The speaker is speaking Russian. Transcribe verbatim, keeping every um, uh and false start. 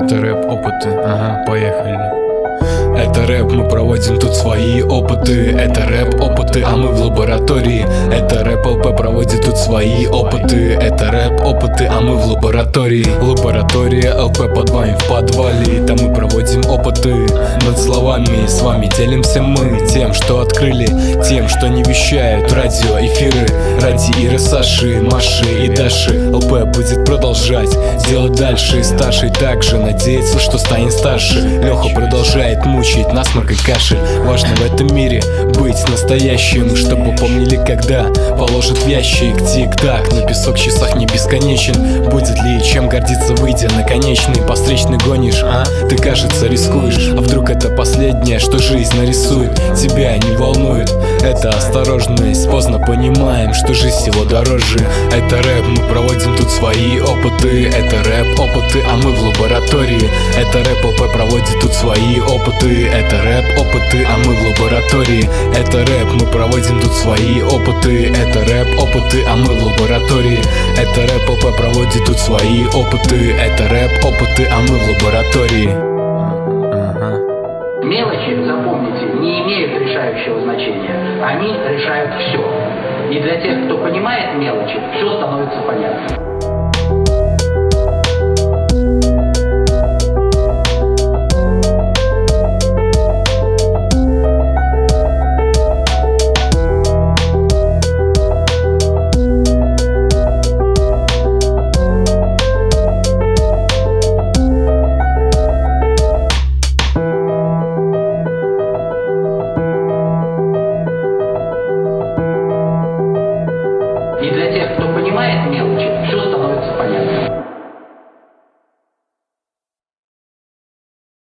Это рэп-опыты, ага, поехали. Это рэп, мы проводим тут свои опыты. Это рэп-опыты, а мы в лаборатории. Это рэп-ЛП проводит тут свои опыты. Это рэп-опыты, а мы в лаборатории. Лаборатория ЛП под вами в подвале. Там мы проводим опыты над словами. С вами делимся мы тем, что открыли, тем, что не вещают радиоэфиры. Ради Иры, Саши, Маши и Даши ЛП будет продолжать делать дальше. Старший также надеется, что станет старше. Леха продолжает мучить насморк и кашель. Важно в этом мире быть настоящим, чтобы помнили, когда положат в ящик. Тик-так, на песок в часах не бесконечен. Будет ли чем гордиться, выйдя на конечный? По встречной гонишь, а? Ты, кажется, рискуешь. А вдруг это последнее, что жизнь нарисует? Тебя не волнует это осторожность. Поздно понимаем, что жизнь всего дороже. Это рэп, мы проводим тут свои опыты. Это рэп-опыты, а мы в лаборатории. Это рэп-ЛП проводит тут свои опыты. Это рэп-опыты, а мы в лаборатории. Это рэп, мы проводим тут свои опыты. Это рэп-опыты, а мы в лаборатории. Это рэп-ЛП проводит тут свои опыты. Это рэп-опыты, а мы в лаборатории. Мелочи, запомните, не имеют решающего значения. Они решают все. И для тех, кто понимает мелочи, все становится понятно. И для тех, кто понимает мелочи, все